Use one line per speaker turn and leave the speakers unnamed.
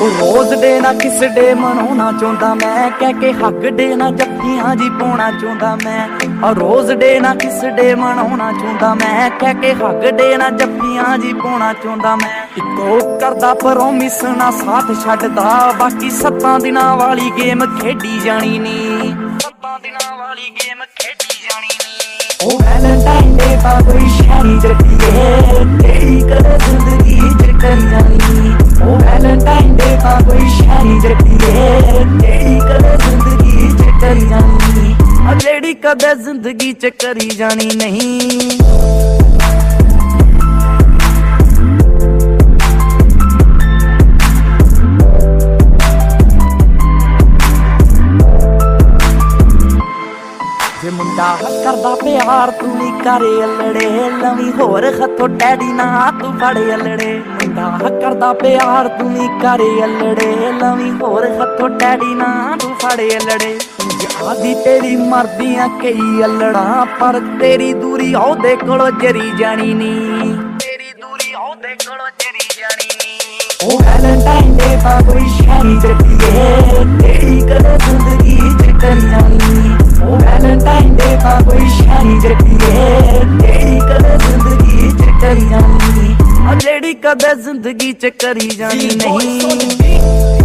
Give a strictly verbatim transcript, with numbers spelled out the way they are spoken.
Rose day ना किस day मनाना चाहता मैं, कह के हक डे ना जफ्फियां जी पाना चाहता मैं। और रोज डे ना किस डे मनाना चाहता मैं, कह के हक डे ना जफ्फियां जी पाना चाहता मैं। इको करदा प्रॉमिस ना साथ छड्डदा, बाकी सत्तां दिनां वाली गेम खेडी जानी नी, सत्तां दिनां वाली गेम खेडी जानी नी। ओ वैलेंटाइन डे पा कोई शैनी जट्टिए, तेरी कदे जिंदगी च करी जानी। ओ वैलेंटाइन डे पा कोई शैनी जट्टिए, तेरी कदे जिंदगी च करी जानी। और जेड़ी कदे जिंदगी च करी जानी नहीं। जे मुंडा करदा प्यार तू नी करे अल्लड़े, लवी होर हथों डैडी ना तू फड़े अल्लड़े। मुंडा करदा प्यार तू नी करे अल्लड़े, लवी होर हथों डैडी ना तू फड़े अल्लड़े। आदि तेरी मरदियां कई अल्लड़ा, पर तेरी दूरी ओहदे कोलों जरी जानी नी, तेरी दूरी ओहदे कोलों जरी जानी नी। ओ वैलेंटाइन डे पा कोई शैनी जट्टिए, तेरी कदे जिंदगी च करी जानी। ओ वैलेंटाइन डे पा कोई शैनी जट्टिए, तेरी कदे जिंदगी च करी जानी। और जेड़ी कदे जिंदगी च करी जानी नहीं।